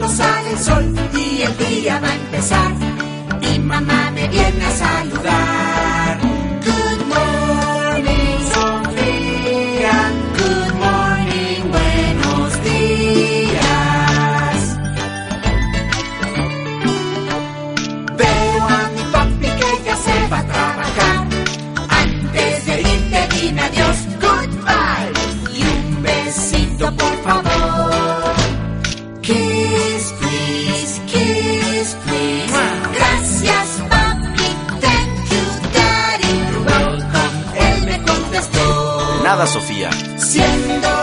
cuando sale el sol y el día va a empezar. Mi mamá me viene a saludar. Good morning, Sofía. Good morning, buenos días. Veo a mi papi que ya se va a trabajar. Antes de irte dime adiós, goodbye. Y un besito por favor. Kiss, please, kiss, please. Gracias, papi, thank you, daddy. You're welcome, él me contestó. De nada, Sofía. Siendo